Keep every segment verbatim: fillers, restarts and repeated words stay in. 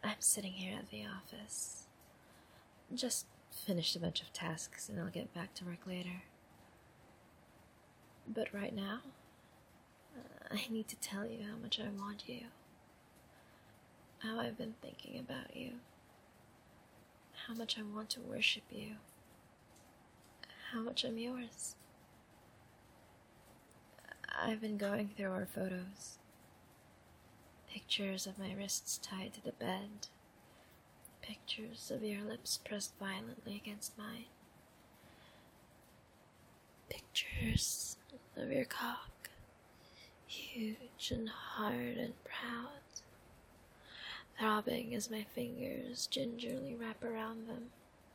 I'm sitting here at the office. Just finished a bunch of tasks and I'll get back to work later. But right now, uh, I need to tell you how much I want you. How I've been thinking about you. How much I want to worship you. How much I'm yours. I've been going through our photos. Pictures of my wrists tied to the bed. Pictures of your lips pressed violently against mine. Pictures of your cock, huge and hard and proud, throbbing as my fingers gingerly wrap around them.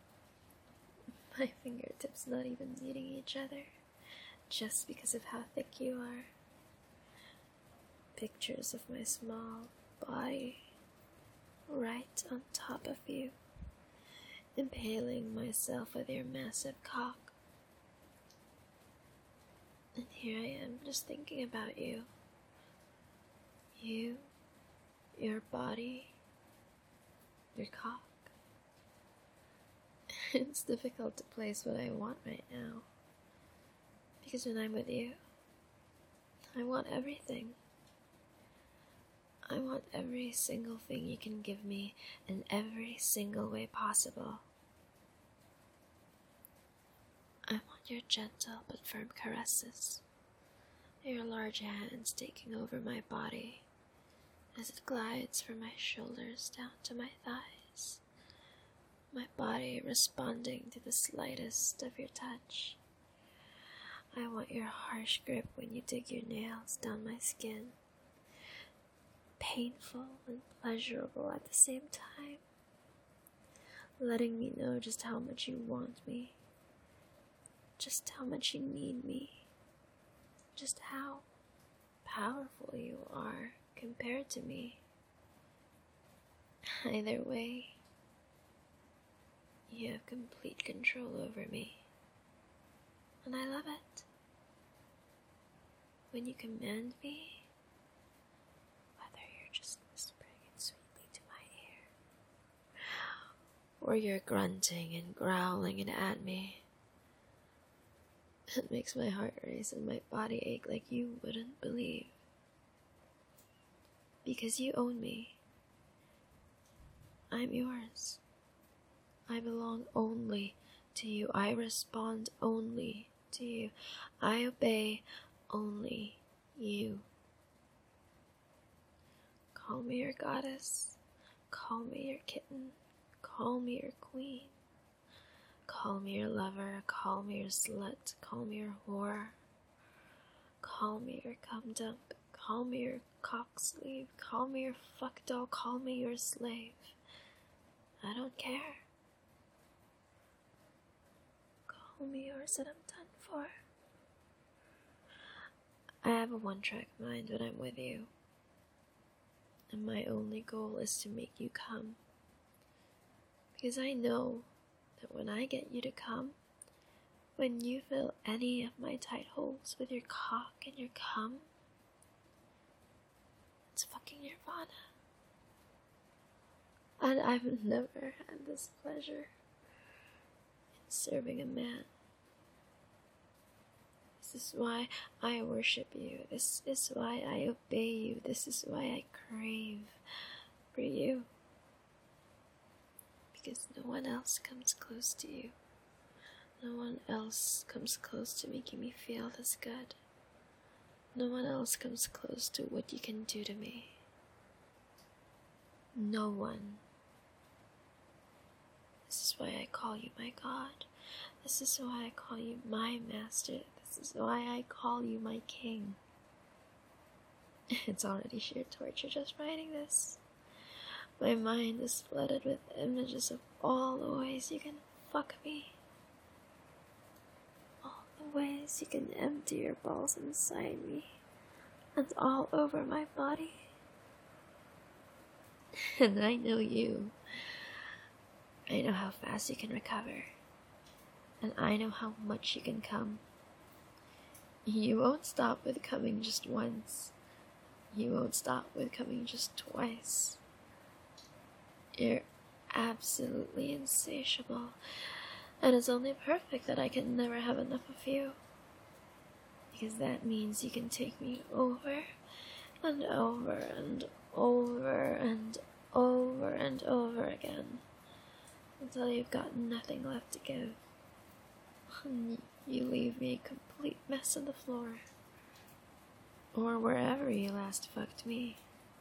My fingertips not even meeting each other, just because of how thick you are. Pictures of my small body, right on top of you, impaling myself with your massive cock. And here I am, just thinking about you. You, your body, your cock. It's difficult to place what I want right now. Because when I'm with you, I want everything. I want every single thing you can give me in every single way possible. I want your gentle but firm caresses, your large hands taking over my body as it glides from my shoulders down to my thighs, my body responding to the slightest of your touch. I want your harsh grip when you dig your nails down my skin, painful and pleasurable at the same time, letting me know just how much you want me, just how much you need me, just how powerful you are compared to me. Either way, you have complete control over me, and I love it. When you command me, whether you're just whispering it sweetly to my ear, or you're grunting and growling it at me, it makes my heart race and my body ache like you wouldn't believe. Because you own me. I'm yours. I belong only to you. I respond only to you. I obey only you. Call me your goddess. Call me your kitten. Call me your queen. Call me your lover. Call me your slut. Call me your whore. Call me your cum dump. Call me your cock sleeve. Call me your fuck doll. Call me your slave. I don't care. Call me yours and I'm done for. I have a one-track mind when I'm with you. And my only goal is to make you come. Because I know that when I get you to come, when you fill any of my tight holes with your cock and your cum, it's fucking nirvana. And I've never had this pleasure in serving a man. This is why I worship you. This is why I obey you. This is why I crave for you. Because no one else comes close to you. No one else comes close to making me feel this good. No one else comes close to what you can do to me. No one. This is why I call you my God. This is why I call you my master. This is why I call you my king. It's already sheer torture just writing this. My mind is flooded with images of all the ways you can fuck me. All the ways you can empty your balls inside me and all over my body. And I know you. I know how fast you can recover. And I know how much you can come. You won't stop with coming just once. You won't stop with coming just twice. You're absolutely insatiable, and it's only perfect that I can never have enough of you. Because that means you can take me over and over and over and over and over again until you've got nothing left to give. And you leave me a complete mess on the floor. Or wherever you last fucked me.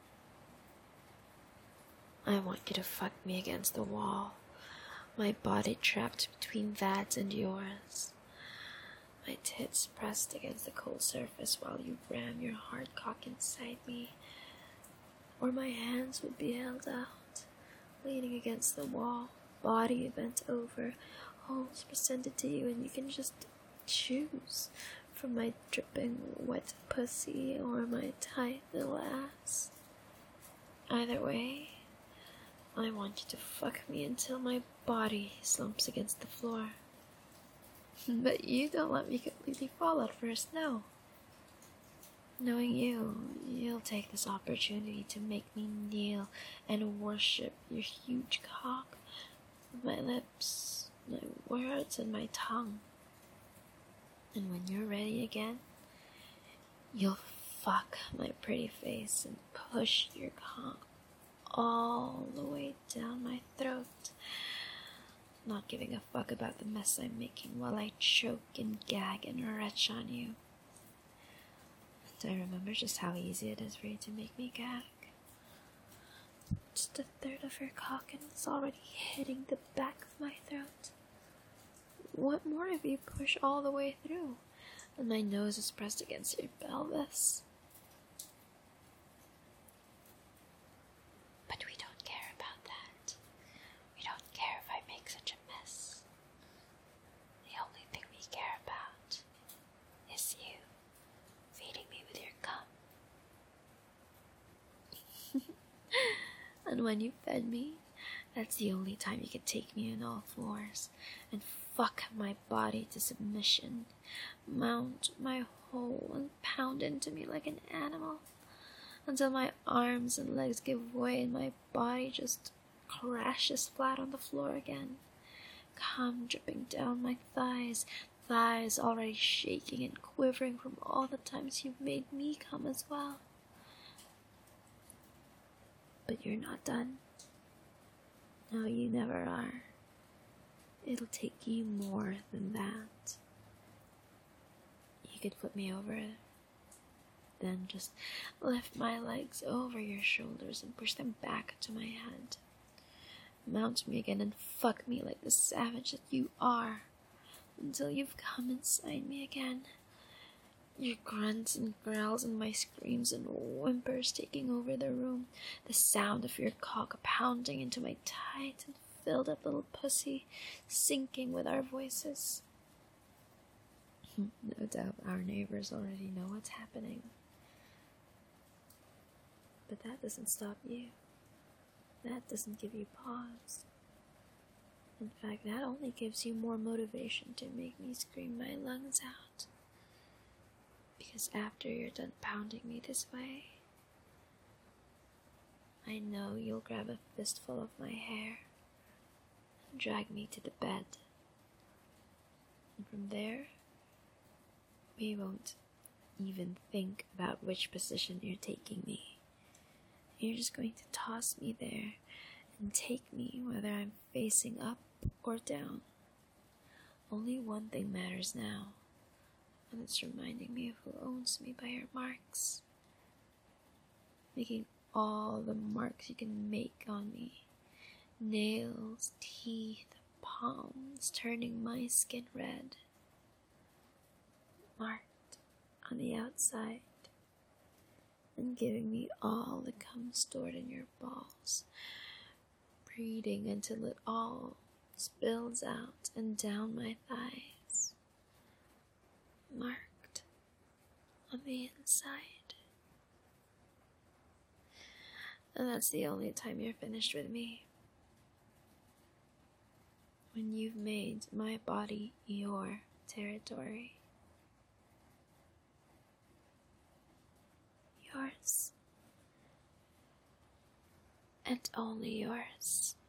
I want you to fuck me against the wall, my body trapped between that and yours. My tits pressed against the cold surface while you ram your hard cock inside me. Or my hands would be held out, leaning against the wall, body bent over, holes presented to you, and you can just choose from my dripping wet pussy or my tight little ass. Either way, I want you to fuck me until my body slumps against the floor. But you don't let me completely fall at first, no. Knowing you, you'll take this opportunity to make me kneel and worship your huge cock with my lips, my words, and my tongue. And when you're ready again, you'll fuck my pretty face and push your cock all the way down my throat, not giving a fuck about the mess I'm making while I choke and gag and retch on you. And I remember just how easy it is for you to make me gag. Just a third of your cock and it's already hitting the back of my throat. What more if you push all the way through and my nose is pressed against your pelvis? But we don't care about that. We don't care if I make such a mess. The only thing we care about is you feeding me with your cum. And when you fed me, that's the only time you could take me on all fours and fuck my body to submission, mount my hole and pound into me like an animal until my arms and legs give way and my body just crashes flat on the floor again. Cum dripping down my thighs, thighs already shaking and quivering from all the times you've made me come as well. But you're not done. No, you never are. It'll take you more than that. You could flip me over, then just lift my legs over your shoulders and push them back to my head. Mount me again and fuck me like the savage that you are until you've come inside me again. Your grunts and growls and my screams and whimpers taking over the room. The sound of your cock pounding into my tight and filled up little pussy, syncing with our voices. No doubt our neighbors already know what's happening. But that doesn't stop you. That doesn't give you pause. In fact, that only gives you more motivation to make me scream my lungs out. Because after you're done pounding me this way, I know you'll grab a fistful of my hair and drag me to the bed. And from there, we won't even think about which position you're taking me. You're just going to toss me there and take me whether I'm facing up or down. Only one thing matters now, and it's reminding me of who owns me by her marks. Making all the marks you can make on me. Nails, teeth, palms, turning my skin red. Marked on the outside. And giving me all the cum stored in your balls. Breeding until it all spills out and down my thighs. Marked on the inside. And that's the only time you're finished with me. When you've made my body your territory. Yours. and only yours.